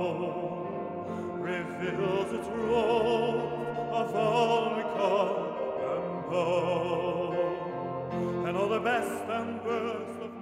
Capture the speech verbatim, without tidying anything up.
home reveals its robe of vulcan and bone, and all the best and worst of